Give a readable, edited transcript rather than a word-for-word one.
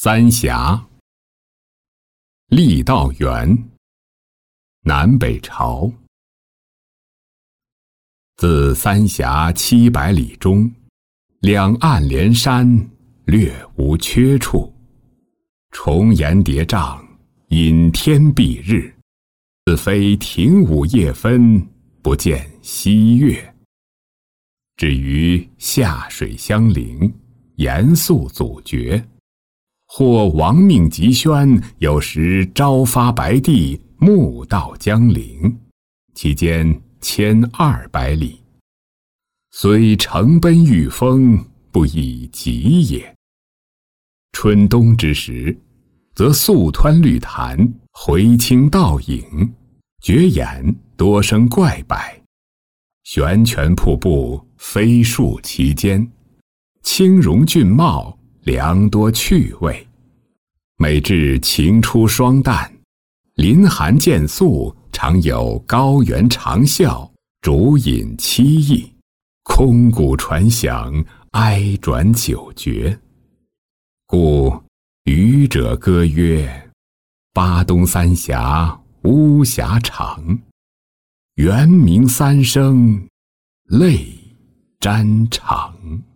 三峡，郦道元，南北朝。自三峡700里中，两岸连山，略无缺处。重岩叠嶂，隐天蔽日，自非庭午夜分，不见西月。至于下水相邻，严肃阻绝，或亡命急宣，有时朝发白帝，暮到江陵，其间1200里。虽乘奔御风，不亦极也。春冬之时，则素湍绿潭，回清倒影，绝眼多生怪柏，悬泉瀑布飞树其间，清荣峻茂，良多趣味。每至晴初霜淡，林寒渐肃，常有高原长啸，竹饮凄异，空谷传响，哀转久绝。故渔者歌曰：巴东三峡，巫峡长。猿鸣三声，泪沾肠。